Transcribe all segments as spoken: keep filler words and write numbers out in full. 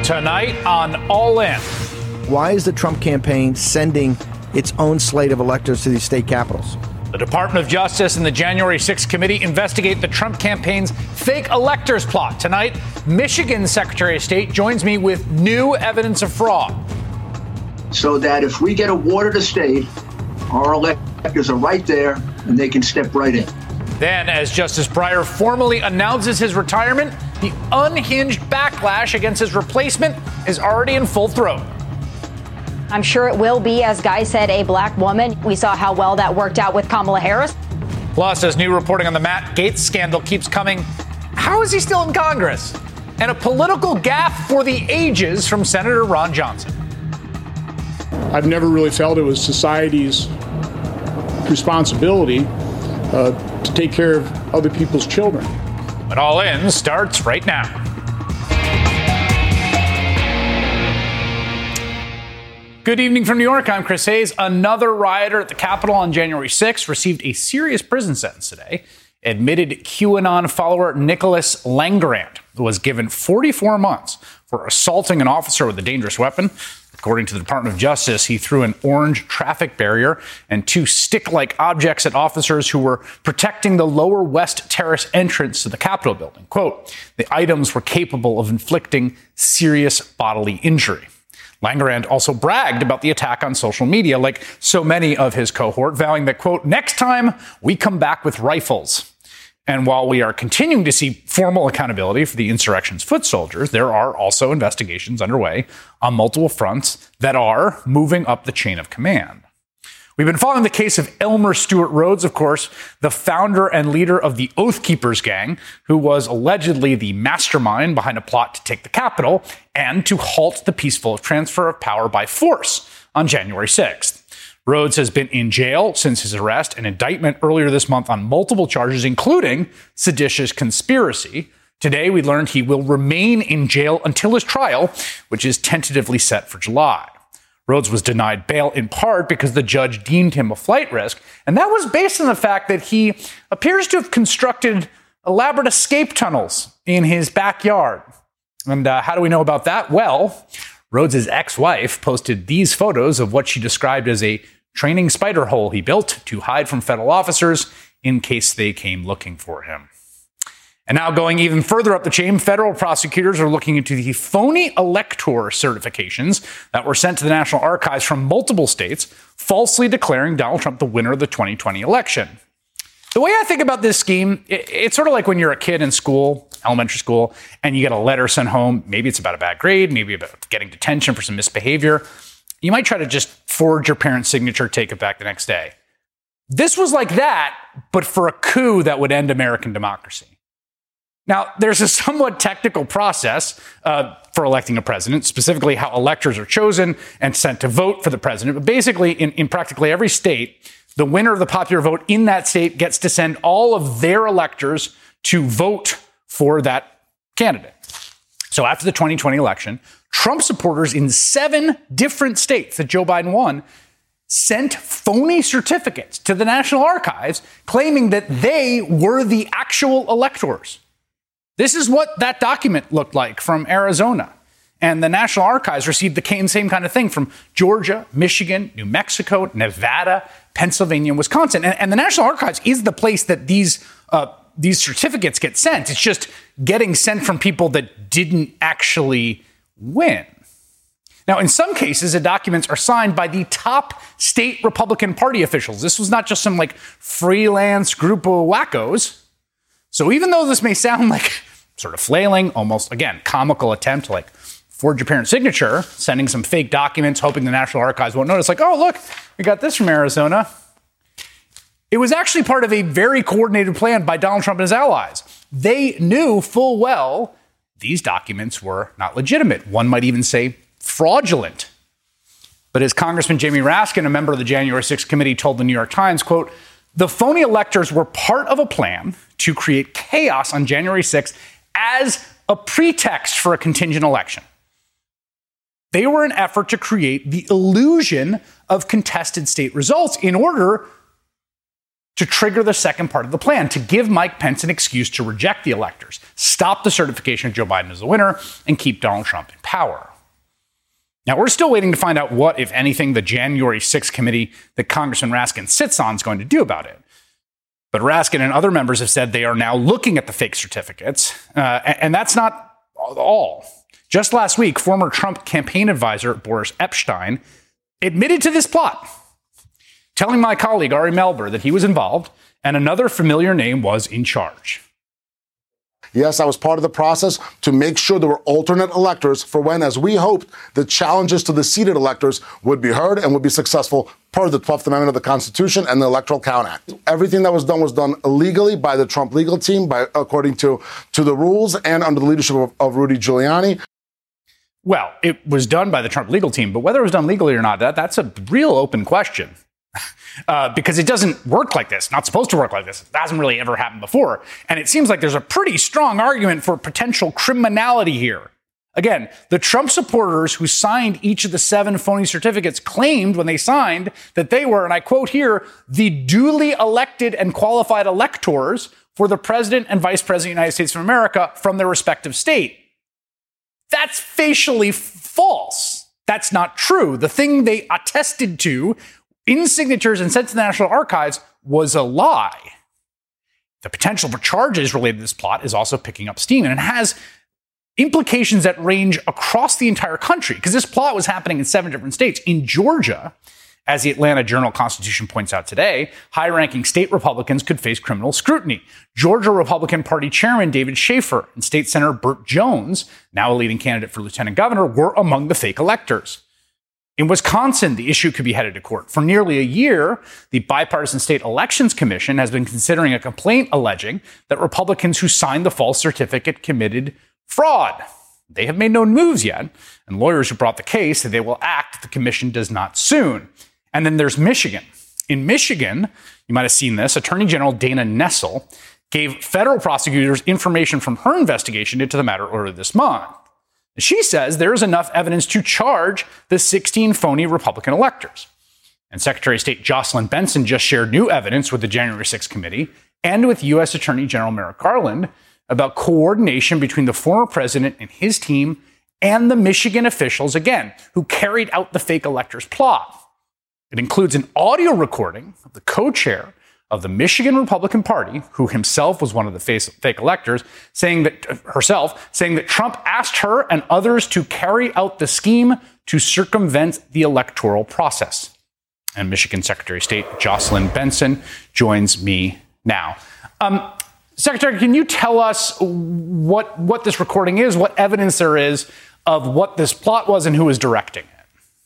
Tonight on All In. Why is the Trump campaign sending its own slate of electors to these state capitals? The Department of Justice and the January sixth committee investigate the Trump campaign's fake electors plot. Tonight, Michigan Secretary of State joins me with new evidence of fraud. So that if we get a water to state, our electors are right there and they can step right in. Then, as Justice Breyer formally announces his retirement, the unhinged backlash against his replacement is already in full throat. I'm sure it will be, as Guy said, a black woman. We saw how well that worked out with Kamala Harris. Plus, as new reporting on the Matt Gaetz scandal keeps coming, how is he still in Congress? And a political gaffe for the ages from Senator Ron Johnson. I've never really felt it was society's responsibility uh, to take care of other people's children. But All In starts right now. Good evening from New York. I'm Chris Hayes. Another rioter at the Capitol on January sixth received a serious prison sentence today. Admitted QAnon follower Nicholas Langerand was given forty-four months for assaulting an officer with a dangerous weapon. According to the Department of Justice, he threw an orange traffic barrier and two stick-like objects at officers who were protecting the Lower West Terrace entrance to the Capitol building. Quote, the items were capable of inflicting serious bodily injury. Langerand also bragged about the attack on social media, like so many of his cohort, vowing that, quote, next time we come back with rifles. And while we are continuing to see formal accountability for the insurrection's foot soldiers, there are also investigations underway on multiple fronts that are moving up the chain of command. We've been following the case of Elmer Stewart Rhodes, of course, the founder and leader of the Oath Keepers gang, who was allegedly the mastermind behind a plot to take the Capitol and to halt the peaceful transfer of power by force on January sixth. Rhodes has been in jail since his arrest and indictment earlier this month on multiple charges, including seditious conspiracy. Today, we learned he will remain in jail until his trial, which is tentatively set for July. Rhodes was denied bail in part because the judge deemed him a flight risk, and that was based on the fact that he appears to have constructed elaborate escape tunnels in his backyard. And uh, how do we know about that? Well, Rhodes' ex-wife posted these photos of what she described as a training spider hole he built to hide from federal officers in case they came looking for him. And now going even further up the chain, federal prosecutors are looking into the phony elector certifications that were sent to the National Archives from multiple states, falsely declaring Donald Trump the winner of the twenty twenty election. The way I think about this scheme, it's sort of like when you're a kid in school, elementary school, and you get a letter sent home. Maybe it's about a bad grade, maybe about getting detention for some misbehavior. You might try to just forge your parent's signature, take it back the next day. This was like that, but for a coup that would end American democracy. Now, there's a somewhat technical process uh, for electing a president, specifically how electors are chosen and sent to vote for the president. But basically, in, in practically every state, the winner of the popular vote in that state gets to send all of their electors to vote for that candidate. So after the twenty twenty election, Trump supporters in seven different states that Joe Biden won sent phony certificates to the National Archives claiming that they were the actual electors. This is what that document looked like from Arizona. And the National Archives received the same kind of thing from Georgia, Michigan, New Mexico, Nevada, Pennsylvania, and Wisconsin. And, and the National Archives is the place that these uh, these certificates get sent. It's just getting sent from people that didn't actually win. Now, in some cases, the documents are signed by the top state Republican Party officials. This was not just some like freelance group of wackos. So even though this may sound like sort of flailing, almost, again, comical attempt to like forge your parent's signature, sending some fake documents, hoping the National Archives won't notice, like, oh, look, we got this from Arizona. It was actually part of a very coordinated plan by Donald Trump and his allies. They knew full well these documents were not legitimate. One might even say fraudulent. But as Congressman Jamie Raskin, a member of the January sixth committee, told the New York Times, quote, the phony electors were part of a plan to create chaos on January sixth as a pretext for a contingent election. They were an effort to create the illusion of contested state results in order to trigger the second part of the plan, to give Mike Pence an excuse to reject the electors, stop the certification of Joe Biden as the winner, and keep Donald Trump in power. power. Now, we're still waiting to find out what, if anything, the January sixth committee that Congressman Raskin sits on is going to do about it. But Raskin and other members have said they are now looking at the fake certificates, uh, and that's not all. Just last week, former Trump campaign advisor Boris Epshteyn admitted to this plot, telling my colleague Ari Melber that he was involved and another familiar name was in charge. Yes, I was part of the process to make sure there were alternate electors for when, as we hoped, the challenges to the seated electors would be heard and would be successful per the twelfth Amendment of the Constitution and the Electoral Count Act. Everything that was done was done illegally by the Trump legal team, by according to, to the rules and under the leadership of, of Rudy Giuliani. Well, it was done by the Trump legal team, but whether it was done legally or not, that, that's a real open question. Uh, because it doesn't work like this, not supposed to work like this. It hasn't really ever happened before. And it seems like there's a pretty strong argument for potential criminality here. Again, the Trump supporters who signed each of the seven phony certificates claimed when they signed that they were, and I quote here, the duly elected and qualified electors for the president and vice president of the United States of America from their respective state. That's facially f- false. That's not true. The thing they attested to in signatures and sent to the National Archives was a lie. The potential for charges related to this plot is also picking up steam, and it has implications that range across the entire country, because this plot was happening in seven different states. In Georgia, as the Atlanta Journal-Constitution points out today, high-ranking state Republicans could face criminal scrutiny. Georgia Republican Party Chairman David Schaefer and State Senator Burt Jones, now a leading candidate for lieutenant governor, were among the fake electors. In Wisconsin, the issue could be headed to court. For nearly a year, the Bipartisan State Elections Commission has been considering a complaint alleging that Republicans who signed the false certificate committed fraud. They have made no moves yet, and lawyers who brought the case say they will act if the commission does not soon. And then there's Michigan. In Michigan, you might have seen this, Attorney General Dana Nessel gave federal prosecutors information from her investigation into the matter earlier this month. She says there is enough evidence to charge the sixteen phony Republican electors. And Secretary of State Jocelyn Benson just shared new evidence with the January sixth committee and with U S Attorney General Merrick Garland about coordination between the former president and his team and the Michigan officials, again, who carried out the fake electors plot. It includes an audio recording of the co-chair of the Michigan Republican Party, who himself was one of the fake electors, saying that herself, saying that Trump asked her and others to carry out the scheme to circumvent the electoral process. And Michigan Secretary of State Jocelyn Benson joins me now. Um, Secretary, can you tell us what, what this recording is, what evidence there is of what this plot was and who was directing it?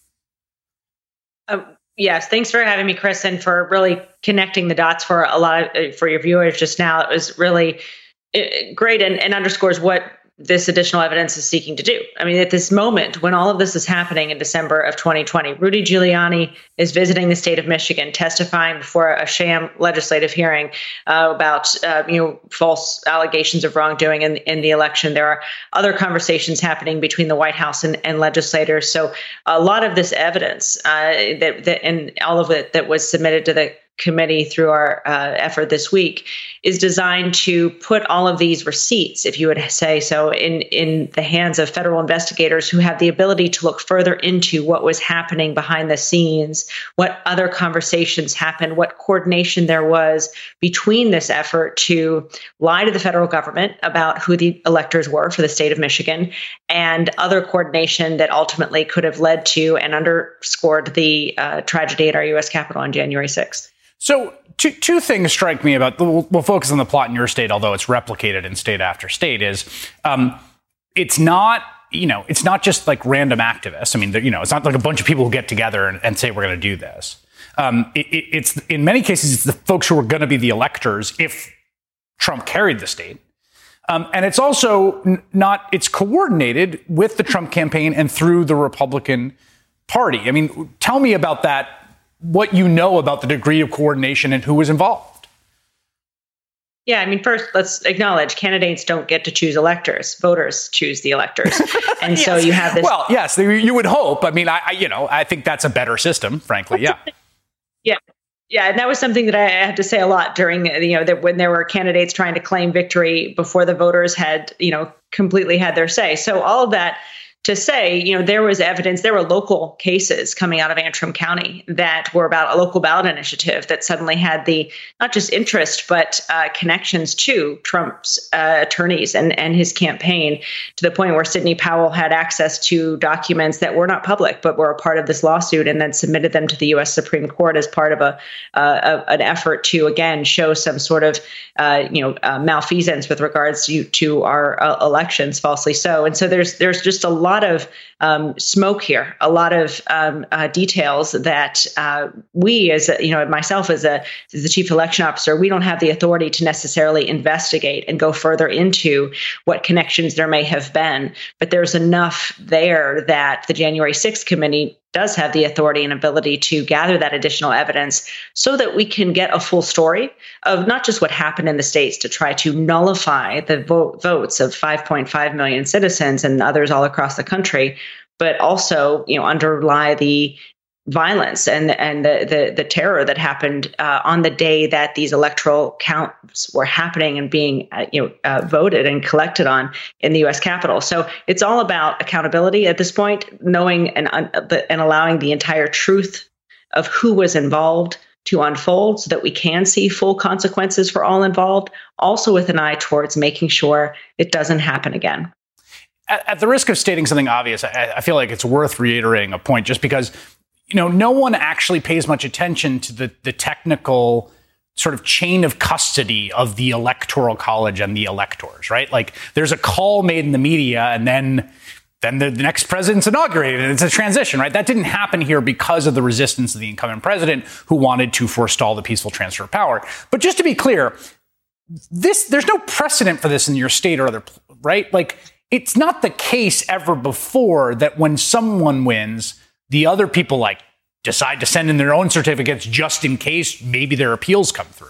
Um, Yes, thanks for having me, Chris, and for really connecting the dots for a lot of, for your viewers just now. It was really great and, and underscores what this additional evidence is seeking to do. I mean, at this moment, when all of this is happening in December of twenty twenty, Rudy Giuliani is visiting the state of Michigan, testifying before a sham legislative hearing uh, about uh, you know false allegations of wrongdoing in, in the election. There are other conversations happening between the White House and, and legislators. So a lot of this evidence uh, that, that and all of it that was submitted to the committee through our uh, effort this week is designed to put all of these receipts, if you would say so, in, in the hands of federal investigators who have the ability to look further into what was happening behind the scenes, what other conversations happened, what coordination there was between this effort to lie to the federal government about who the electors were for the state of Michigan, and other coordination that ultimately could have led to and underscored the uh, tragedy at our U S Capitol on January sixth. So two, two things strike me about, we'll, we'll focus on the plot in your state, although it's replicated in state after state, is um, it's not, you know, it's not just like random activists. I mean, you know, it's not like a bunch of people who get together and, and say, we're going to do this. Um, it, it, it's in many cases, it's the folks who are going to be the electors if Trump carried the state. Um, and it's also n- not, it's coordinated with the Trump campaign and through the Republican Party. I mean, tell me about that. What you know about the degree of coordination and who was involved. Yeah, I mean, first, let's acknowledge candidates don't get to choose electors. Voters choose the electors. And yes. So you have this. Well, yes, you would hope. I mean, I, I, you know, I think that's a better system, frankly. Yeah. Yeah. Yeah. And that was something that I had to say a lot during, you know, that when there were candidates trying to claim victory before the voters had, you know, completely had their say. So all of that to say, you know, there was evidence, there were local cases coming out of Antrim County that were about a local ballot initiative that suddenly had the not just interest, but uh, connections to Trump's uh, attorneys and, and his campaign, to the point where Sidney Powell had access to documents that were not public, but were a part of this lawsuit, and then submitted them to the U S Supreme Court as part of a, uh, a an effort to, again, show some sort of, uh, you know, uh, malfeasance with regards to, to our uh, elections, falsely so. And so there's there's just a lot of um, smoke here, a lot of um, uh, details that uh, we, as a, you know, myself as a as the chief election officer, we don't have the authority to necessarily investigate and go further into what connections there may have been. But there's enough there that the January sixth committee does have the authority and ability to gather that additional evidence so that we can get a full story of not just what happened in the states to try to nullify the vote, votes of five point five million citizens and others all across the country, but also, you know, underlie the violence and and the the, the terror that happened uh, on the day that these electoral counts were happening and being uh, you know uh, voted and collected on in the U S Capitol. So it's all about accountability at this point, knowing and uh, and allowing the entire truth of who was involved to unfold, so that we can see full consequences for all involved, also with an eye towards making sure it doesn't happen again. At, at the risk of stating something obvious, I, I feel like it's worth reiterating a point, just because, you know, no one actually pays much attention to the, the technical sort of chain of custody of the Electoral College and the electors, right? Like, there's a call made in the media, and then then the, the next president's inaugurated, and it's a transition, right? That didn't happen here because of the resistance of the incumbent president, who wanted to forestall the peaceful transfer of power. But just to be clear, this there's no precedent for this in your state or other, right? Like, it's not the case ever before that when someone wins, the other people like decide to send in their own certificates just in case maybe their appeals come through.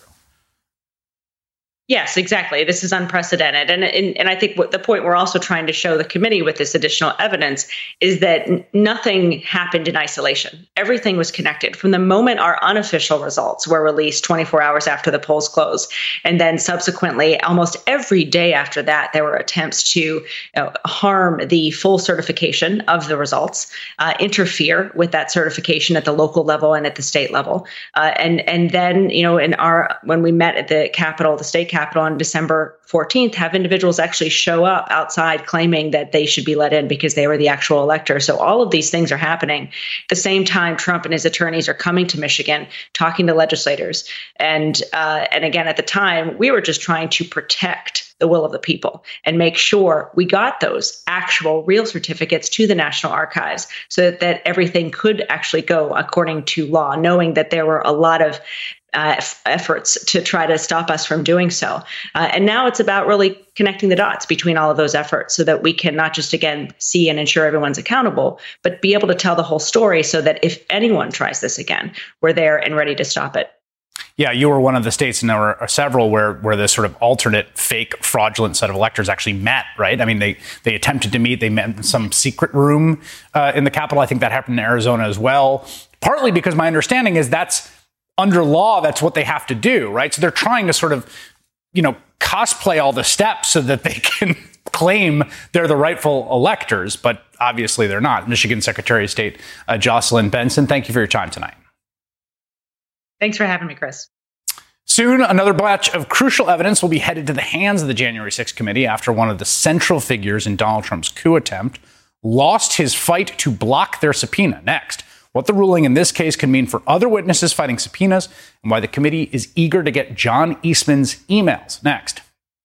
Yes, exactly. This is unprecedented. And, and, and I think what the point we're also trying to show the committee with this additional evidence is that n- nothing happened in isolation. Everything was connected from the moment our unofficial results were released twenty-four hours after the polls closed. And then subsequently, almost every day after that, there were attempts to you know, harm the full certification of the results, uh, interfere with that certification at the local level and at the state level. Uh, and, and then, you know, in our, when we met at the Capitol, the state Capitol on December fourteenth, have individuals actually show up outside claiming that they should be let in because they were the actual elector. So all of these things are happening. At the same time, Trump and his attorneys are coming to Michigan, talking to legislators. And uh, and again, at the time, we were just trying to protect the will of the people and make sure we got those actual real certificates to the National Archives so that, that everything could actually go according to law, knowing that there were a lot of Uh, efforts to try to stop us from doing so. Uh, and now it's about really connecting the dots between all of those efforts so that we can not just, again, see and ensure everyone's accountable, but be able to tell the whole story so that if anyone tries this again, we're there and ready to stop it. Yeah, you were one of the states, and there were several where where this sort of alternate, fake, fraudulent set of electors actually met, right? I mean, they they attempted to meet. They met in some secret room uh, in the Capitol. I think that happened in Arizona as well, partly because my understanding is that's under law, that's what they have to do, right? So they're trying to sort of, you know, cosplay all the steps so that they can claim they're the rightful electors, but obviously they're not. Michigan Secretary of State uh, Jocelyn Benson, thank you for your time tonight. Thanks for having me, Chris. Soon, another batch of crucial evidence will be headed to the hands of the January sixth committee after one of the central figures in Donald Trump's coup attempt lost his fight to block their subpoena. Next, what the ruling in this case can mean for other witnesses fighting subpoenas, and why the committee is eager to get John Eastman's emails. Next.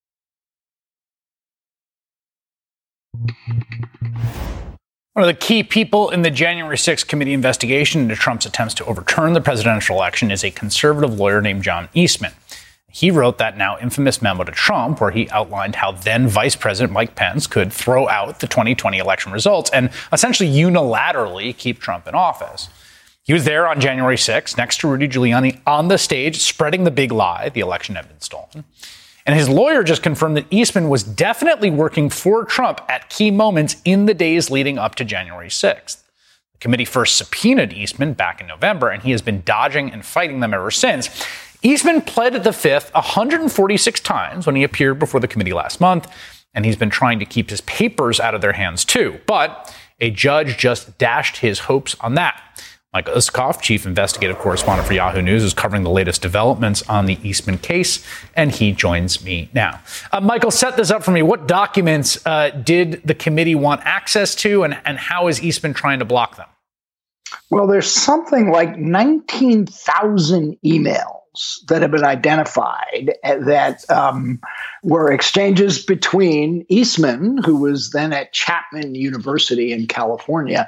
One of the key people in the January sixth committee investigation into Trump's attempts to overturn the presidential election is a conservative lawyer named John Eastman. He wrote that now infamous memo to Trump where he outlined how then Vice President Mike Pence could throw out the twenty twenty election results and essentially unilaterally keep Trump in office. He was there on January sixth next to Rudy Giuliani on the stage spreading the big lie the election had been stolen. And his lawyer just confirmed that Eastman was definitely working for Trump at key moments in the days leading up to January sixth. The committee first subpoenaed Eastman back in November, and he has been dodging and fighting them ever since. Eastman pled the fifth one hundred forty-six times when he appeared before the committee last month. and he's been trying to keep his papers out of their hands too. But a judge just dashed his hopes on that. Michael Isikoff, chief investigative correspondent for Yahoo News, is covering the latest developments on the Eastman case, and he joins me now. Uh, Michael, set this up for me. What documents uh, did the committee want access to, and, and how is Eastman trying to block them? Well, there's something like nineteen thousand emails that have been identified that um, were exchanges between Eastman, who was then at Chapman University in California,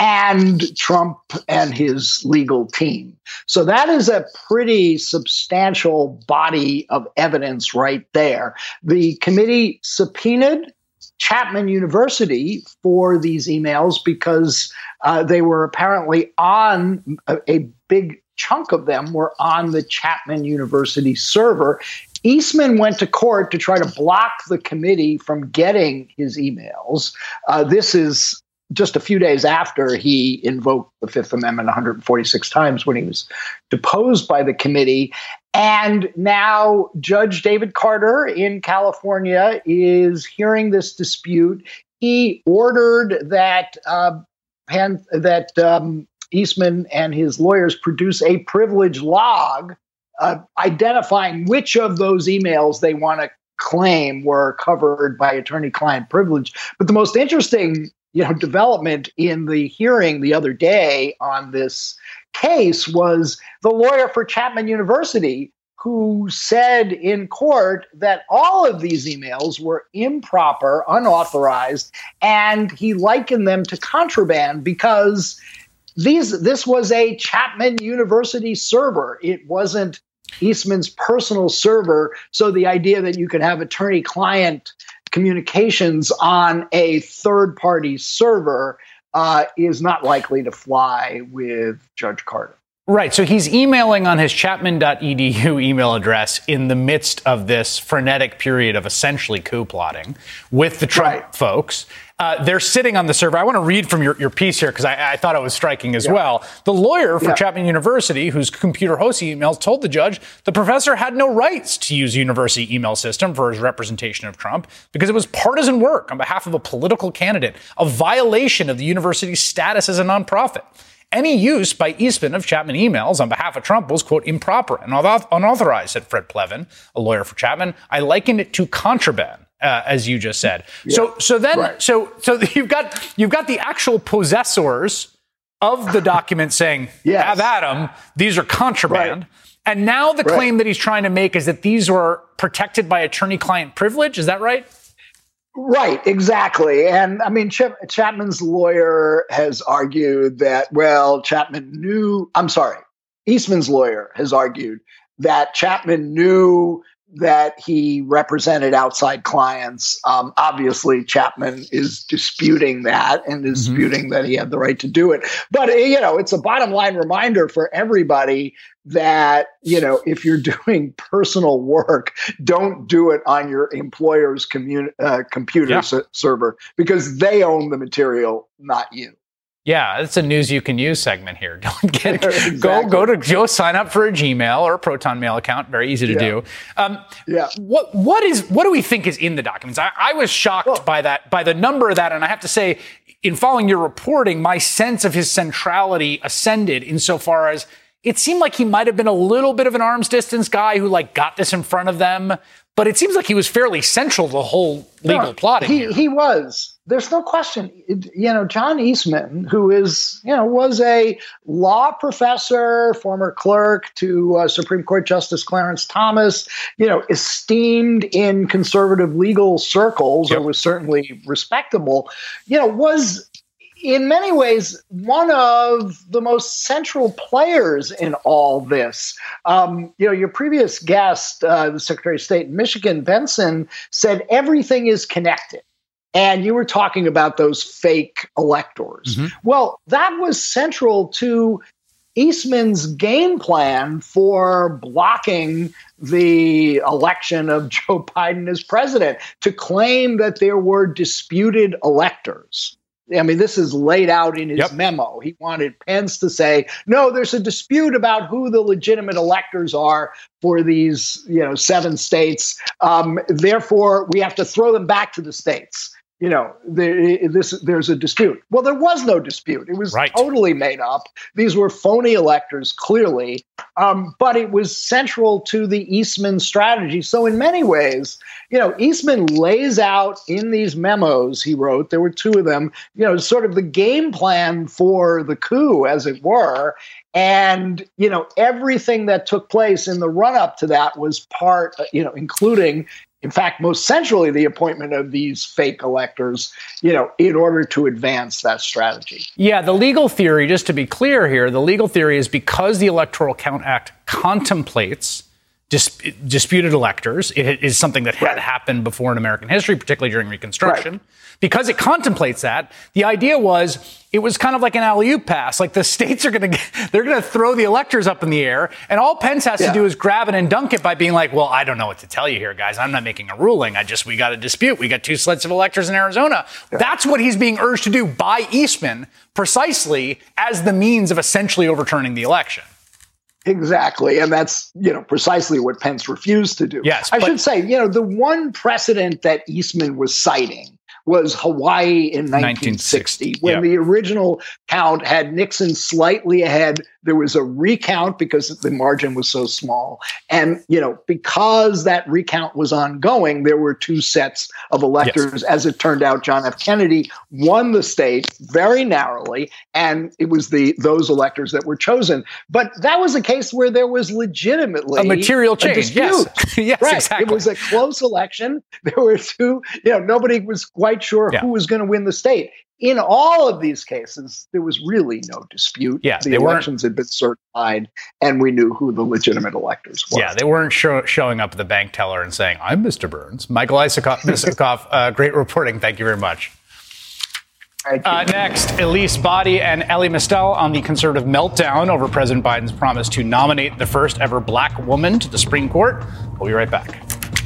and Trump and his legal team. So that is a pretty substantial body of evidence right there. The committee subpoenaed Chapman University for these emails because uh, they were apparently on a, a big chunk of them were on the Chapman University server. Eastman went to court to try to block the committee from getting his emails. Uh, this is just a few days after he invoked the Fifth Amendment one hundred forty-six times when he was deposed by the committee. And now Judge David Carter in California is hearing this dispute. He ordered that uh, Pan- that um, Eastman and his lawyers produce a privilege log uh, identifying which of those emails they want to claim were covered by attorney-client privilege. But the most interesting, you know, development in the hearing the other day on this case was the lawyer for Chapman University, who said in court that all of these emails were improper, unauthorized, and he likened them to contraband because these this was a Chapman University server. It wasn't Eastman's personal server. So the idea that you could have attorney-client communications on a third-party server uh, is not likely to fly with Judge Carter. Right. So he's emailing on his chapman dot e d u email address in the midst of this frenetic period of essentially coup plotting with the Trump right. folks. Uh, they're sitting on the server. I want to read from your, your piece here because I, I thought it was striking as yeah. well. The lawyer for yeah. Chapman University, whose computer hosts emails, told the judge the professor had no rights to use the university email system for his representation of Trump because it was partisan work on behalf of a political candidate, a violation of the university's status as a nonprofit. Any use by Eastman of Chapman emails on behalf of Trump was, quote, improper and unauthorized, said Fred Plevin, a lawyer for Chapman. I likened it to contraband. Uh, as you just said. Yeah. So so then right. so so you've got you've got the actual possessors of the document saying, yes. have at 'em, these are contraband. Right. And now the right. claim that he's trying to make is that these were protected by attorney-client privilege. Is that right? Right, exactly. And I mean, Ch- Chapman's lawyer has argued that, well, Chapman knew, I'm sorry, Eastman's lawyer has argued that Chapman knew that he represented outside clients. Um, obviously, Chapman is disputing that and is mm-hmm. disputing that he had the right to do it. But, you know, it's a bottom line reminder for everybody that, you know, if you're doing personal work, don't do it on your employer's commun- uh, computer yeah. s- server because they own the material, not you. Yeah, it's a news you can use segment here. Don't get exactly. go go to go sign up for a Gmail or a Proton Mail account. Very easy to yeah. do. Um, yeah. What what is what do we think is in the documents? I, I was shocked well, by that by the number of that, and I have to say, in following your reporting, my sense of his centrality ascended insofar as it seemed like he might have been a little bit of an arm's distance guy who like got this in front of them. But it seems like he was fairly central to the whole legal no, plotting. He here. he was. There's no question. It, you know, John Eastman, who is, you know, was a law professor, former clerk to uh, Supreme Court Justice Clarence Thomas, you know, esteemed in conservative legal circles, yep. or was certainly respectable, you know, was in many ways one of the most central players in all this. Um, you know, your previous guest, uh, the Secretary of State in Michigan, Benson, said everything is connected. And you were talking about those fake electors. Mm-hmm. Well, that was central to Eastman's game plan for blocking the election of Joe Biden as president, to claim that there were disputed electors. I mean, this is laid out in his yep. memo. He wanted Pence to say, no, there's a dispute about who the legitimate electors are for these, you know, seven states. Um, therefore, we have to throw them back to the states. You know, there, this, there's a dispute. Well, there was no dispute. It was right. totally made up. These were phony electors, clearly. Um, but it was central to the Eastman strategy. So in many ways, you know, Eastman lays out in these memos he wrote, there were two of them, you know, sort of the game plan for the coup, as it were. And, you know, everything that took place in the run up to that was part, you know, including, in fact, most centrally, the appointment of these fake electors, you know, in order to advance that strategy. Yeah, the legal theory, just to be clear here, the legal theory is because the Electoral Count Act contemplates dis- disputed electors, it is something that had right. happened before in American history, particularly during Reconstruction. Right. Because it contemplates that, the idea was it was kind of like an alley-oop pass. Like the states are going to, they're going to throw the electors up in the air, and all Pence has yeah. to do is grab it and dunk it by being like, well, I don't know what to tell you here, guys. I'm not making a ruling. I just, we got a dispute. We got two slits of electors in Arizona. Yeah. That's what he's being urged to do by Eastman, precisely as the means of essentially overturning the election. Exactly. And that's, you know, precisely what Pence refused to do. Yes. I but- should say, you know, the one precedent that Eastman was citing was Hawaii in nineteen sixty, when yeah. the original count had Nixon slightly ahead. There was a recount because the margin was so small. And, you know, because that recount was ongoing, there were two sets of electors. Yes. As it turned out, John F. Kennedy won the state very narrowly, and it was the those electors that were chosen. But that was a case where there was legitimately a material change. A dispute. Yes, yes right. exactly. It was a close election. There were two, you know, nobody was quite sure yeah. who was going to win the state. In all of these cases, there was really no dispute. Yeah, the elections had been certified, and we knew who the legitimate electors were. Yeah, they weren't show, showing up at the bank teller and saying, I'm Mister Burns. Michael Isikoff, uh, great reporting. Thank you very much. Thank you. Uh, next, Elise Boddy and Elie Mystal on the conservative meltdown over President Biden's promise to nominate the first ever black woman to the Supreme Court. We'll be right back.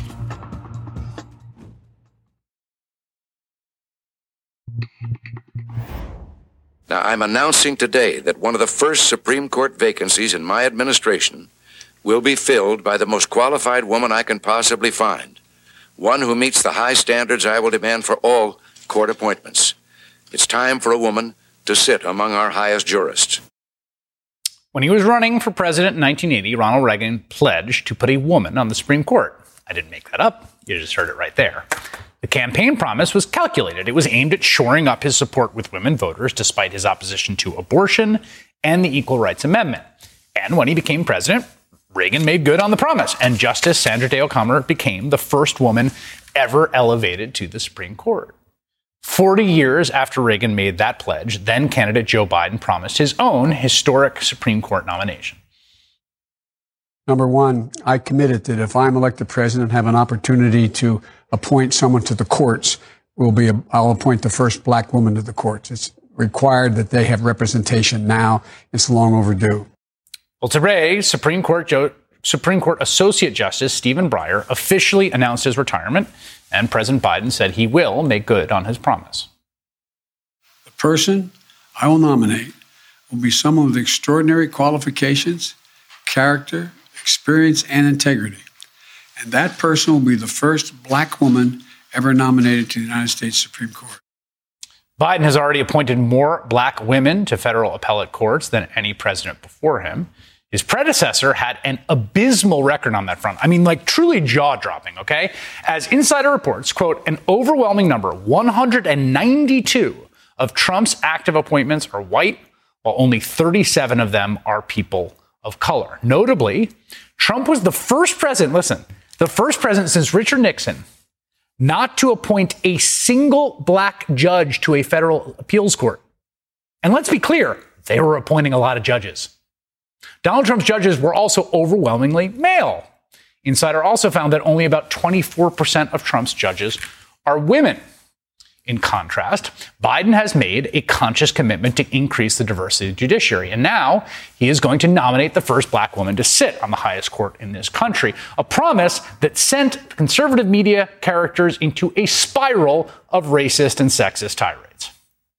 Now, I'm announcing today that one of the first Supreme Court vacancies in my administration will be filled by the most qualified woman I can possibly find, one who meets the high standards I will demand for all court appointments. It's time for a woman to sit among our highest jurists. When he was running for president in nineteen eighty, Ronald Reagan pledged to put a woman on the Supreme Court. I didn't make that up. You just heard it right there. The campaign promise was calculated. It was aimed at shoring up his support with women voters, despite his opposition to abortion and the Equal Rights Amendment. And when he became president, Reagan made good on the promise, and Justice Sandra Day O'Connor became the first woman ever elevated to the Supreme Court. Forty years after Reagan made that pledge, then candidate Joe Biden promised his own historic Supreme Court nomination. Number one, I committed that if I'm elected president and have an opportunity to appoint someone to the courts, will be a, I'll appoint the first black woman to the courts. It's required that they have representation now. It's long overdue. Well, today, Supreme Court jo- Supreme Court Associate Justice Stephen Breyer officially announced his retirement, and President Biden said he will make good on his promise. The person I will nominate will be someone with extraordinary qualifications, character, experience, and integrity. And that person will be the first black woman ever nominated to the United States Supreme Court. Biden has already appointed more black women to federal appellate courts than any president before him. His predecessor had an abysmal record on that front. I mean, like truly jaw-dropping, okay? As Insider reports, quote, an overwhelming number, one hundred ninety-two of Trump's active appointments are white, while only thirty-seven of them are people of color. Notably, Trump was the first president, listen, the first president since Richard Nixon not to appoint a single black judge to a federal appeals court. And let's be clear, they were appointing a lot of judges. Donald Trump's judges were also overwhelmingly male. Insider also found that only about twenty-four percent of Trump's judges are women. In contrast, Biden has made a conscious commitment to increase the diversity of the judiciary, and now he is going to nominate the first black woman to sit on the highest court in this country, a promise that sent conservative media characters into a spiral of racist and sexist tirades.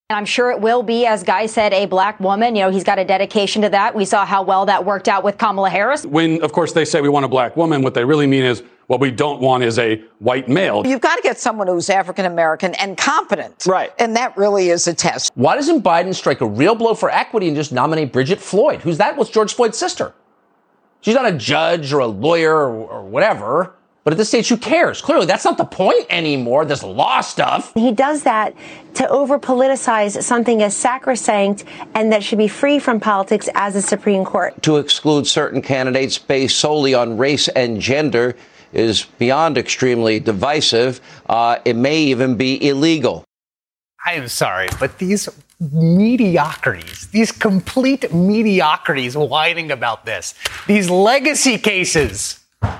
I'm sure it will be, as Guy said, a black woman. You know, he's got a dedication to that. We saw how well that worked out with Kamala Harris. When, of course, they say we want a black woman, what they really mean is what we don't want is a white male. You've got to get someone who's African-American and competent. Right. And that really is a test. Why doesn't Biden strike a real blow for equity and just nominate Bridget Floyd? Who's that? What's George Floyd's sister? She's not a judge or a lawyer or, or whatever. But at this stage, who cares? Clearly, that's not the point anymore, this law stuff. He does that to over-politicize something as sacrosanct and that should be free from politics as the Supreme Court. To exclude certain candidates based solely on race and gender is beyond extremely divisive. Uh, it may even be illegal. I am sorry, but these mediocrities, these complete mediocrities whining about this, these legacy cases.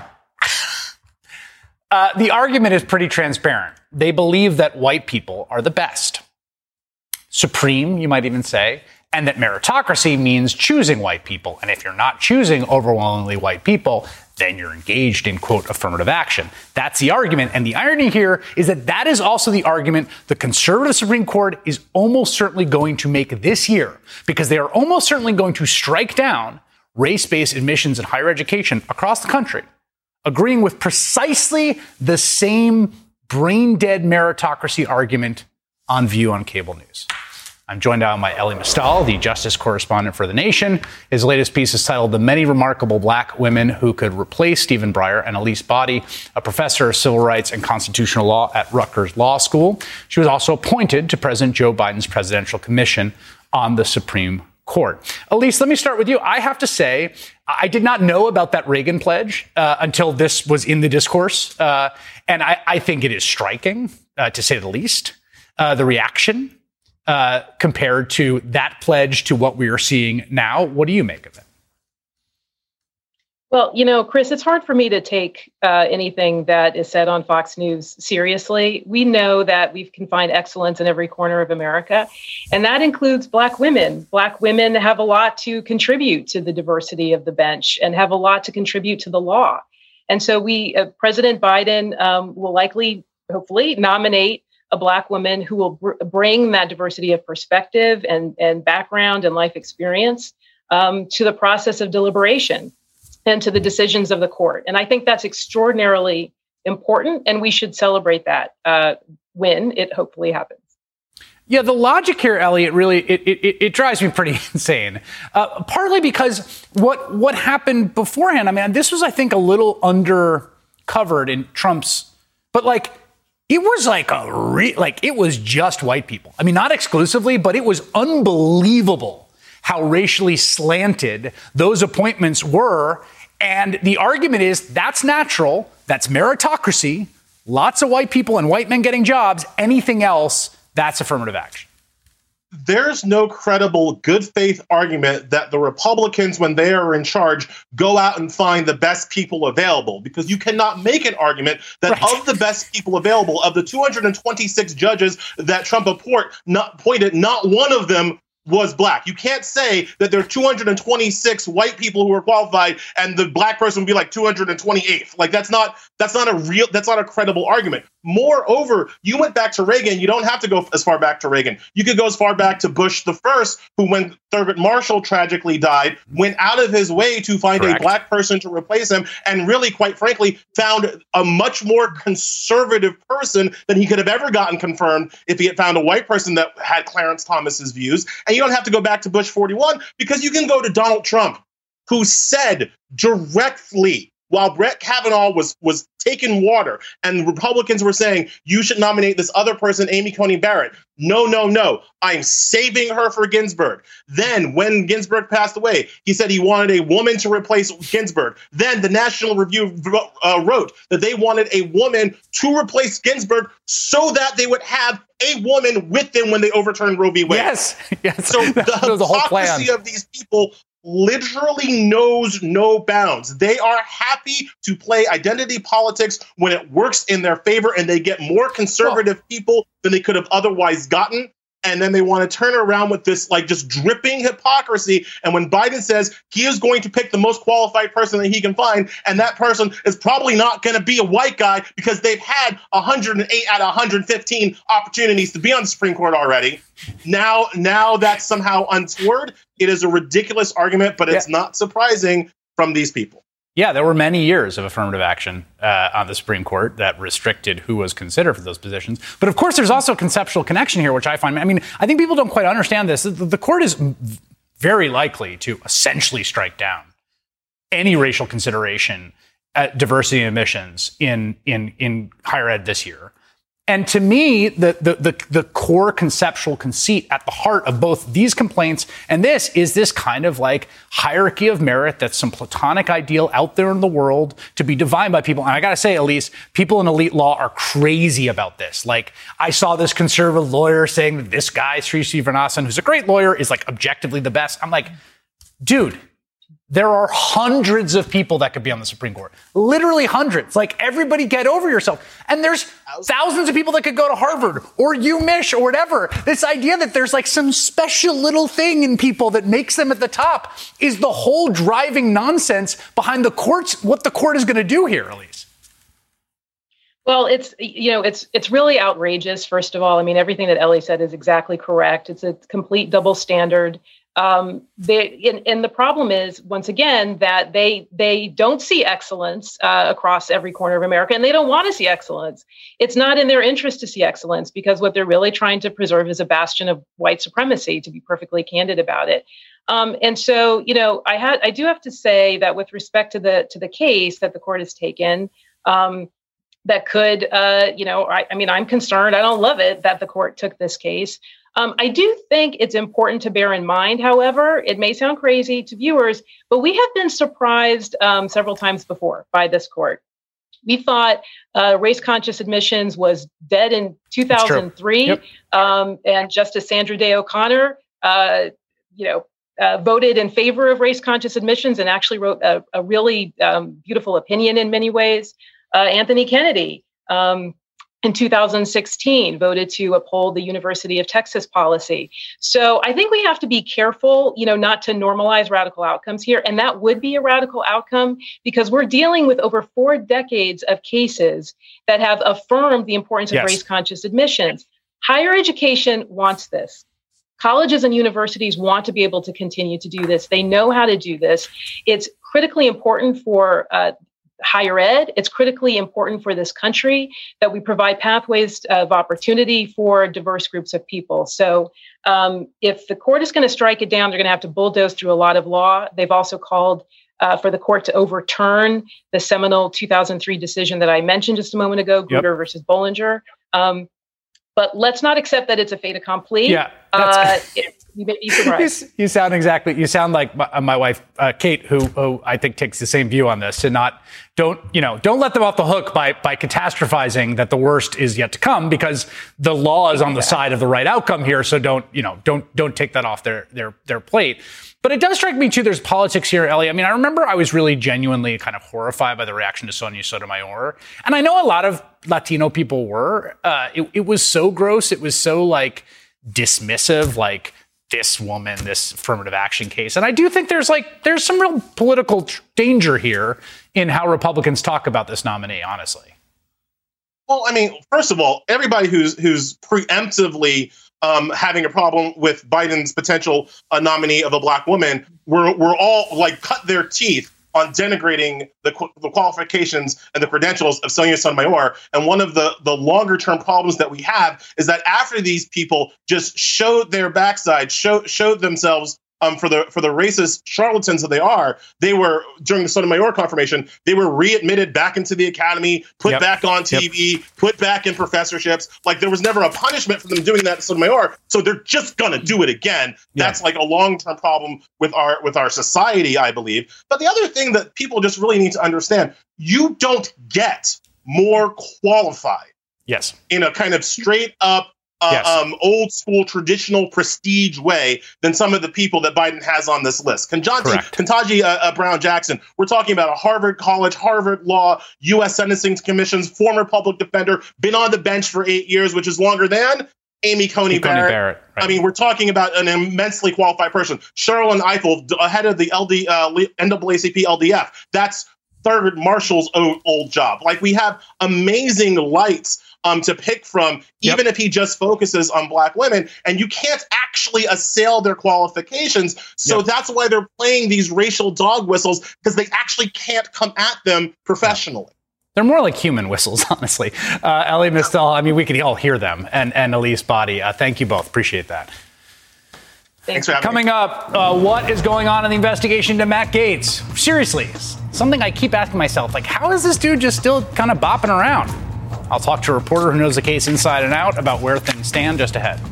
Uh, the argument is pretty transparent. They believe that white people are the best. Supreme, you might even say, and that meritocracy means choosing white people. And if you're not choosing overwhelmingly white people, then you're engaged in, quote, affirmative action. That's the argument. And the irony here is that that is also the argument the conservative Supreme Court is almost certainly going to make this year, because they are almost certainly going to strike down race-based admissions in higher education across the country, agreeing with precisely the same brain-dead meritocracy argument on View on cable news. I'm joined now by Elie Mystal, the justice correspondent for The Nation. His latest piece is titled The Many Remarkable Black Women Who Could Replace Stephen Breyer, and Elise Boddy, a professor of civil rights and constitutional law at Rutgers Law School. She was also appointed to President Joe Biden's Presidential Commission on the Supreme Court. Elise, let me start with you. I have to say, I did not know about that Reagan pledge uh, until this was in the discourse. Uh, and I, I think it is striking, uh, to say the least, uh, the reaction uh, compared to that pledge to what we are seeing now. What do you make of it? Well, you know, Chris, it's hard for me to take uh, anything that is said on Fox News seriously. We know that we can find excellence in every corner of America, and that includes Black women. Black women have a lot to contribute to the diversity of the bench and have a lot to contribute to the law. And so we, uh, President Biden um, will likely, hopefully, nominate a Black woman who will br- bring that diversity of perspective and, and background and life experience um, to the process of deliberation and to the decisions of the court. And I think that's extraordinarily important, and we should celebrate that uh, when it hopefully happens. Yeah, the logic here, Elliot, really, it, it, it drives me pretty insane. Uh, partly because what what happened beforehand, I mean, this was, I think, a little undercovered in Trump's, but like, it was like a, re, like, it was just white people. I mean, not exclusively, but it was unbelievable how racially slanted those appointments were. And the argument is that's natural. That's meritocracy. Lots of white people and white men getting jobs. Anything else, that's affirmative action. There's no credible good faith argument that the Republicans, when they are in charge, go out and find the best people available, because you cannot make an argument that right. of the best people available, of the two hundred twenty-six judges that Trump appoint, not, appointed, not one of them was Black. You can't say that there are two hundred twenty-six white people who are qualified and the Black person would be like two hundred twenty-eighth. Like, that's not that's not a real that's not a credible argument. Moreover, you went back to Reagan. You don't have to go as far back to Reagan. You could go as far back to Bush the first, who, when Thurgood Marshall tragically died, went out of his way to find Correct. a Black person to replace him, and really, quite frankly, found a much more conservative person than he could have ever gotten confirmed if he had found a white person that had Clarence Thomas's views. And you don't have to go back to Bush forty-one, because you can go to Donald Trump, who said directly, while Brett Kavanaugh was was taking water and Republicans were saying, you should nominate this other person, Amy Coney Barrett. No, no, no. I'm saving her for Ginsburg. Then when Ginsburg passed away, he said he wanted a woman to replace Ginsburg. Then the National Review uh, wrote that they wanted a woman to replace Ginsburg so that they would have a woman with them when they overturned Roe v. Wade. Yes. yes. So the hypocrisy of these people literally knows no bounds. They are happy to play identity politics when it works in their favor, and they get more conservative well, people than they could have otherwise gotten. and then they want to turn around with this like just dripping hypocrisy. And when Biden says he is going to pick the most qualified person that he can find, and that person is probably not going to be a white guy because they've had one hundred eight out of one hundred fifteen opportunities to be on the Supreme Court already. Now, now that's somehow untoward. It is a ridiculous argument, but it's yeah. not surprising from these people. Yeah, there were many years of affirmative action uh, on the Supreme Court that restricted who was considered for those positions. But of course, there's also a conceptual connection here, which I find, I mean, I think people don't quite understand this. The, the court is very likely to essentially strike down any racial consideration at diversity admissions in, in, in higher ed this year. And to me, the, the, the, the core conceptual conceit at the heart of both these complaints and this is this kind of like hierarchy of merit that's some platonic ideal out there in the world to be divined by people. And I got to say, Elise, people in elite law are crazy about this. Like, I saw this conservative lawyer saying that this guy, Sri Srinivasan, who's a great lawyer, is like objectively the best. I'm like, dude, there are hundreds of people that could be on the Supreme Court. Literally hundreds. Like, everybody get over yourself. And there's thousands of people that could go to Harvard or UMich or whatever. This idea that there's like some special little thing in people that makes them at the top is the whole driving nonsense behind the courts, what the court is going to do here, Elise. Well, it's, you know, it's it's really outrageous, first of all. I mean, everything that Ellie said is exactly correct. It's a complete double standard. Um, they, and, and the problem is, once again, that they they don't see excellence uh, across every corner of America, and they don't want to see excellence. It's not in their interest to see excellence, because what they're really trying to preserve is a bastion of white supremacy, to be perfectly candid about it. Um, and so, you know, I had I do have to say that with respect to the to the case that the court has taken, um, that could, uh, you know, I, I mean, I'm concerned. I don't love it that the court took this case. Um, I do think it's important to bear in mind, however, it may sound crazy to viewers, but we have been surprised um, several times before by this court. We thought uh, race-conscious admissions was dead in two thousand three, yep. um, and Justice Sandra Day O'Connor, uh, you know, uh, voted in favor of race-conscious admissions and actually wrote a, a really um, beautiful opinion in many ways. Uh, Anthony Kennedy, um, in two thousand sixteen, voted to uphold the University of Texas policy. So I think we have to be careful, you know, not to normalize radical outcomes here. And that would be a radical outcome, because we're dealing with over four decades of cases that have affirmed the importance of yes. race-conscious admissions. Higher education wants this. Colleges and universities want to be able to continue to do this. They know how to do this. It's critically important for uh, higher ed. It's critically important for this country that we provide pathways of opportunity for diverse groups of people. So um, if the court is going to strike it down, they're going to have to bulldoze through a lot of law. They've also called uh, for the court to overturn the seminal two thousand three decision that I mentioned just a moment ago, Grutter yep. versus Bollinger. Um, but let's not accept that it's a fait accompli. Yeah, uh, it, you may be surprised. You, you sound exactly. You sound like my, my wife, uh, Kate, who, who I think takes the same view on this. To not don't you know don't let them off the hook by by catastrophizing that the worst is yet to come, because the law is on the side of the right outcome here. So don't you know don't don't take that off their their their plate. But it does strike me too. There's politics here, Ellie. I mean, I remember I was really genuinely kind of horrified by the reaction to Sonia Sotomayor, and I know a lot of Latino people were. Uh, it, it was so gross. It was so like dismissive, like this woman, this affirmative action case. And I do think there's like there's some real political tr- danger here in how Republicans talk about this nominee, honestly. Well, I mean, first of all, everybody who's who's preemptively um, having a problem with Biden's potential uh, nominee of a black woman, we're we're all like cut their teeth on denigrating the, the qualifications and the credentials of Sonia Sotomayor. And one of the, the longer term problems that we have is that after these people just showed their backside, show, showed themselves um, for the for the racist charlatans that they are, they were, during the Sotomayor confirmation, they were readmitted back into the academy, put yep. back on T V, yep. put back in professorships. Like, there was never a punishment for them doing that to Sotomayor, so they're just gonna do it again. Yeah. That's like a long-term problem with our with our society, I believe. But the other thing that people just really need to understand, you don't get more qualified yes. in a kind of straight up Uh, yes. um, old school, traditional prestige way than some of the people that Biden has on this list. Ketanji, Ketanji uh, uh, Brown Jackson, we're talking about a Harvard College, Harvard Law, U S Sentencing Commission's former public defender, been on the bench for eight years, which is longer than Amy Coney, Coney Barrett. Barrett right. I mean, we're talking about an immensely qualified person. Sherrilyn Ifill, ahead of the L D, uh, N double A C P L D F. That's Thurgood Marshall's old, old job. Like, we have amazing lights um, to pick from, even yep. if he just focuses on black women. And you can't actually assail their qualifications. So yep. that's why they're playing these racial dog whistles, because they actually can't come at them professionally. Yep. They're more like human whistles, honestly. Uh, Elie Mystal, I mean, we could all hear them. And, and Elise Body, uh, thank you both. Appreciate that. Thanks for having Coming me. up, uh, what is going on in the investigation to Matt Gaetz? Seriously, something I keep asking myself, like, how is this dude just still kind of bopping around? I'll talk to a reporter who knows the case inside and out about where things stand just ahead.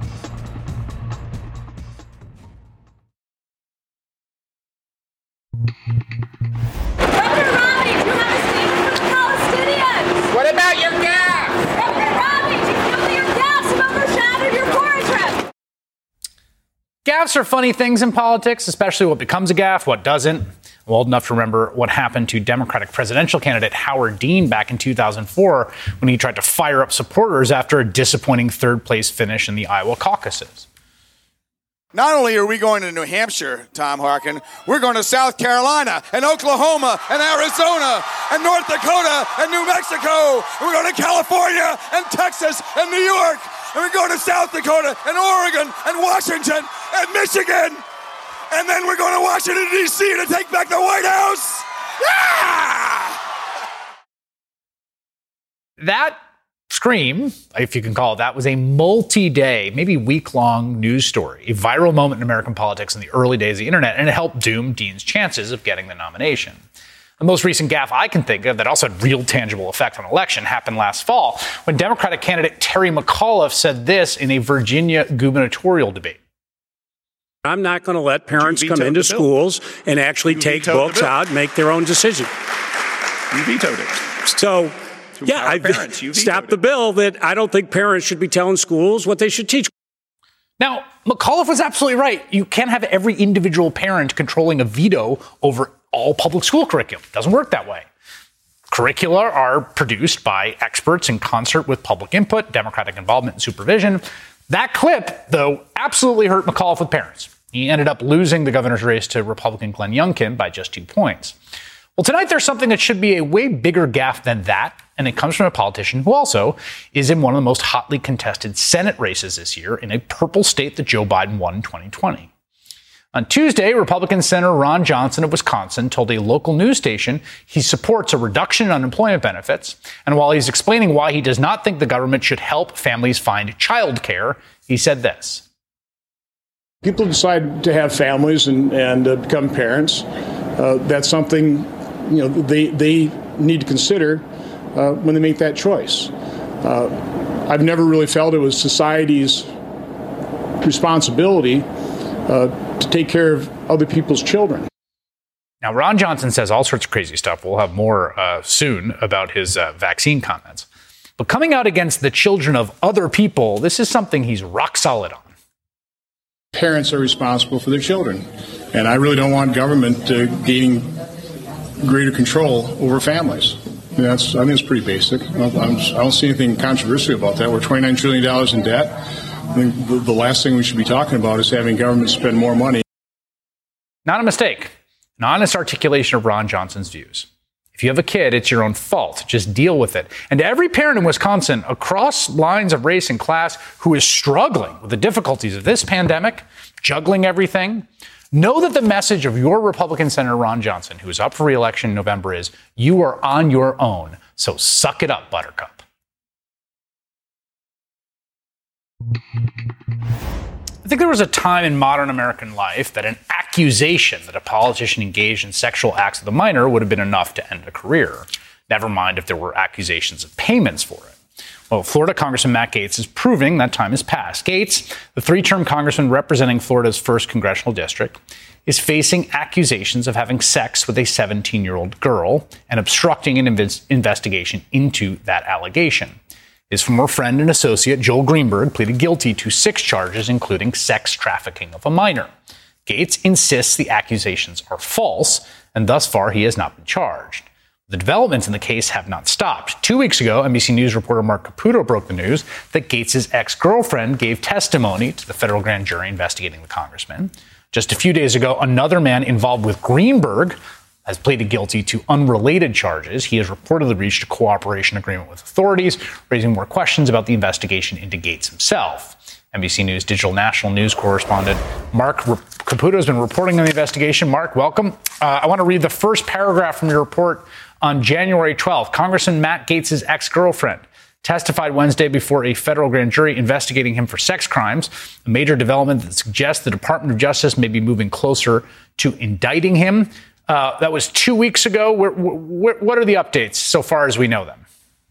What about your gas? Governor Romney, to kill your gas and overshadow your foreign trip. Gaffes are funny things in politics, especially what becomes a gaffe, what doesn't. I'm old enough to remember what happened to Democratic presidential candidate Howard Dean back in two thousand four when he tried to fire up supporters after a disappointing third-place finish in the Iowa caucuses. Not only are we going to New Hampshire, Tom Harkin, we're going to South Carolina and Oklahoma and Arizona and North Dakota and New Mexico. And we're going to California and Texas and New York. And we're going to South Dakota and Oregon and Washington and Michigan. And then we're going to Washington, D C to take back the White House. Yeah! That scream, if you can call it that, was a multi-day, maybe week-long news story, a viral moment in American politics in the early days of the internet, and it helped doom Dean's chances of getting the nomination. The most recent gaffe I can think of that also had real tangible effect on election happened last fall when Democratic candidate Terry McAuliffe said this in a Virginia gubernatorial debate. I'm not going to let parents come into schools and actually You take vetoed books the bill. out and make their own decision. You vetoed it. So, To yeah, I parents, you vetoed stopped it. the bill that I don't think parents should be telling schools what they should teach. Now, McAuliffe was absolutely right. You can't have every individual parent controlling a veto over all public school curriculum. It doesn't work that way. Curricula are produced by experts in concert with public input, democratic involvement, and supervision. That clip, though, absolutely hurt McAuliffe with parents. He ended up losing the governor's race to Republican Glenn Youngkin by just two points. Well, tonight there's something that should be a way bigger gaffe than that, and it comes from a politician who also is in one of the most hotly contested Senate races this year in a purple state that Joe Biden won in twenty twenty. On Tuesday, Republican Senator Ron Johnson of Wisconsin told a local news station he supports a reduction in unemployment benefits, and while he's explaining why he does not think the government should help families find childcare, he said this. People decide to have families and, and uh, become parents. Uh, that's something, you know, they they need to consider uh, when they make that choice. Uh, I've never really felt it was society's responsibility uh, to take care of other people's children. Now, Ron Johnson says all sorts of crazy stuff. We'll have more uh, soon about his uh, vaccine comments. But coming out against the children of other people, this is something he's rock solid on. Parents are responsible for their children, and I really don't want government uh, gaining greater control over families. And that's, I think it's pretty basic. I don't, I don't see anything controversial about that. We're twenty-nine trillion dollars in debt. I think the, the last thing we should be talking about is having government spend more money. Not a mistake. An honest articulation of Ron Johnson's views. If you have a kid, it's your own fault. Just deal with it. And to every parent in Wisconsin, across lines of race and class, who is struggling with the difficulties of this pandemic, juggling everything, know that the message of your Republican Senator Ron Johnson, who is up for re-election in November, is you are on your own. So suck it up, Buttercup. I think there was a time in modern American life that an accusation that a politician engaged in sexual acts with a minor would have been enough to end a career. Never mind if there were accusations of payments for it. Well, Florida Congressman Matt Gaetz is proving that time has passed. Gaetz, the three-term congressman representing Florida's first congressional district, is facing accusations of having sex with a seventeen-year-old girl and obstructing an inv- investigation into that allegation. His former friend and associate, Joel Greenberg, pleaded guilty to six charges, including sex trafficking of a minor. Gaetz insists the accusations are false, and thus far he has not been charged. The developments in the case have not stopped. Two weeks ago, N B C News reporter Mark Caputo broke the news that Gates' ex-girlfriend gave testimony to the federal grand jury investigating the congressman. Just a few days ago, another man involved with Greenberg has pleaded guilty to unrelated charges. He has reportedly reached a cooperation agreement with authorities, raising more questions about the investigation into Gates himself. N B C News digital national news correspondent Mark Caputo has been reporting on the investigation. Mark, welcome. Uh, I want to read the first paragraph from your report. On January twelfth, Congressman Matt Gaetz' ex-girlfriend testified Wednesday before a federal grand jury investigating him for sex crimes, a major development that suggests the Department of Justice may be moving closer to indicting him. Uh, that was two weeks ago. Where, where, what are the updates so far as we know them?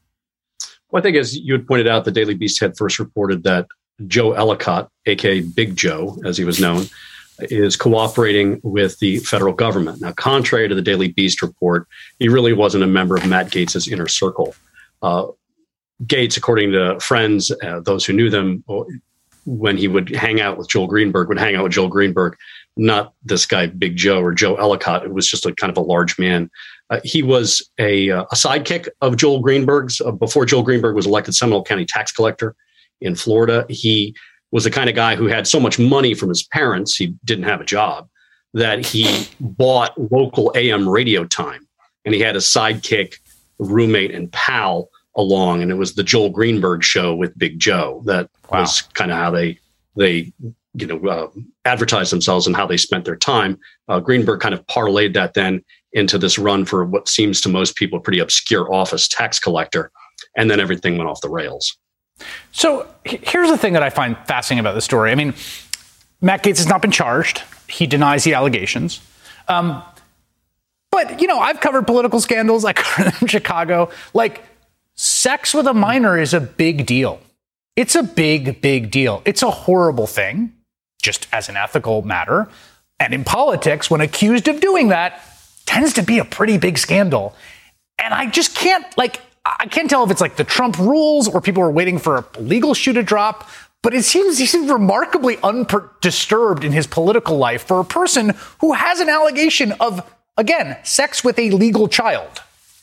Well, I think as you had pointed out, the Daily Beast had first reported that Joe Ellicott, a k a. Big Joe, as he was known, is cooperating with the federal government. Now, contrary to the Daily Beast report, he really wasn't a member of Matt Gaetz' inner circle. Uh, Gaetz, according to friends, uh, those who knew them, when he would hang out with Joel Greenberg, would hang out with Joel Greenberg, not this guy, Big Joe or Joe Ellicott. It was just a kind of a large man. Uh, he was a, a sidekick of Joel Greenberg's. Uh, before Joel Greenberg was elected Seminole County tax collector in Florida, he was the kind of guy who had so much money from his parents, he didn't have a job, that he bought local A M radio time. And he had a sidekick, roommate, and pal along. And it was the Joel Greenberg show with Big Joe. That wow. was kind of how they, they you know, uh, advertised themselves and how they spent their time. Uh, Greenberg kind of parlayed that then into this run for what seems to most people a pretty obscure office, tax collector. And then everything went off the rails. So here's the thing that I find fascinating about this story. I mean, Matt Gaetz has not been charged. He denies the allegations. Um, but, you know, I've covered political scandals. I covered them in Chicago. Like, sex with a minor is a big deal. It's a big, big deal. It's a horrible thing, just as an ethical matter. And in politics, when accused of doing that, tends to be a pretty big scandal. And I just can't, like, I can't tell if it's like the Trump rules or people are waiting for a legal shoe to drop, but it seems he seems remarkably undisturbed in his political life for a person who has an allegation of, again, sex with a legal child.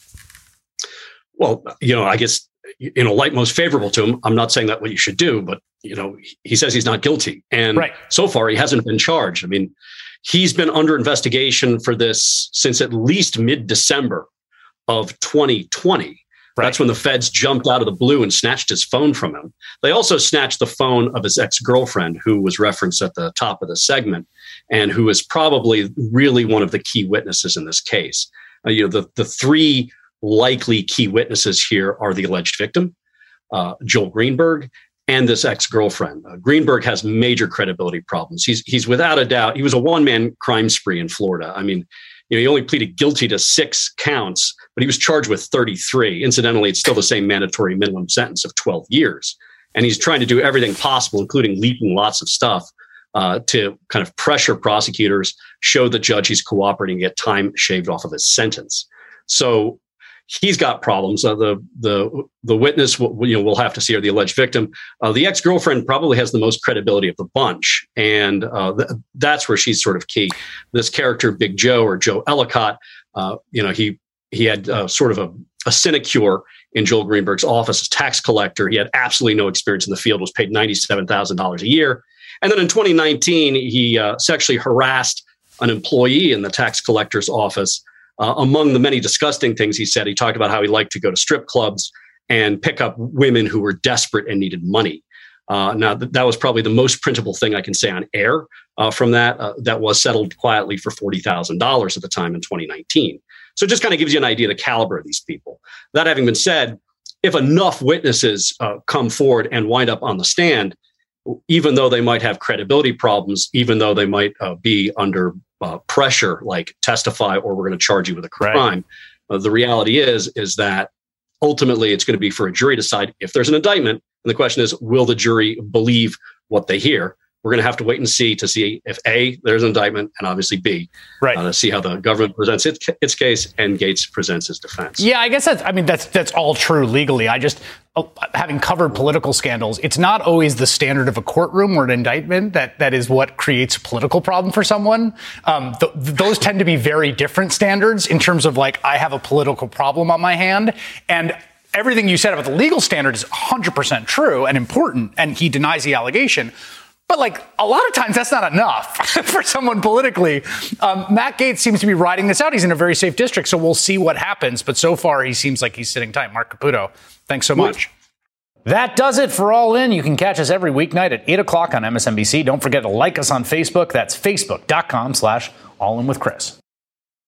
Well, you know, I guess in a light most favorable to him, I'm not saying that what you should do, but, you know, he says he's not guilty. And right. so far he hasn't been charged. I mean, he's been under investigation for this since at least mid-December of twenty twenty. Right. That's when the feds jumped out of the blue and snatched his phone from him. They also snatched the phone of his ex-girlfriend, who was referenced at the top of the segment, and who is probably really one of the key witnesses in this case. Uh, you know, the, the three likely key witnesses here are the alleged victim, uh, Joel Greenberg, and this ex-girlfriend. Uh, Greenberg has major credibility problems. He's he's without a doubt, he was a one-man crime spree in Florida. I mean, you know, he only pleaded guilty to six counts, but he was charged with thirty-three. Incidentally, it's still the same mandatory minimum sentence of twelve years. And he's trying to do everything possible, including leaking lots of stuff uh, to kind of pressure prosecutors, show the judge he's cooperating, get time shaved off of his sentence. So he's got problems. Uh, the the the witness, will, you know, we'll have to see, or the alleged victim. Uh, the ex-girlfriend probably has the most credibility of the bunch, and uh, th- that's where she's sort of key. This character, Big Joe or Joe Ellicott, uh, you know, he he had uh, sort of a, a sinecure in Joel Greenberg's office as tax collector. He had absolutely no experience in the field, was paid ninety-seven thousand dollars a year, and then in twenty nineteen he uh, sexually harassed an employee in the tax collector's office. Uh, among the many disgusting things he said, he talked about how he liked to go to strip clubs and pick up women who were desperate and needed money. Uh, now, th- that was probably the most printable thing I can say on air uh, from that. Uh, that was settled quietly for forty thousand dollars at the time in twenty nineteen. So it just kind of gives you an idea of the caliber of these people. That having been said, if enough witnesses uh, come forward and wind up on the stand, even though they might have credibility problems, even though they might uh, be under uh, pressure, like testify or we're going to charge you with a crime, right. uh, the reality is, is that ultimately it's going to be for a jury to decide if there's an indictment. And the question is, will the jury believe what they hear? we're going to have to wait and see to see if A, there's an indictment, and obviously B, right. uh, to see how the government presents its, its case and Gates presents his defense. Yeah, I guess that's, I mean, that's, that's all true legally. I just, having covered political scandals, it's not always the standard of a courtroom or an indictment that, that is what creates a political problem for someone. Um, th- those tend to be very different standards in terms of like, I have a political problem on my hand. And everything you said about the legal standard is one hundred percent true and important, and he denies the allegation. But like a lot of times that's not enough for someone politically. Um, Matt Gaetz seems to be riding this out. He's in a very safe district, so we'll see what happens. But so far, he seems like he's sitting tight. Mark Caputo, thanks so much. That does it for All In. You can catch us every weeknight at eight o'clock on M S N B C. Don't forget to like us on Facebook. That's facebook.com slash All In with Chris.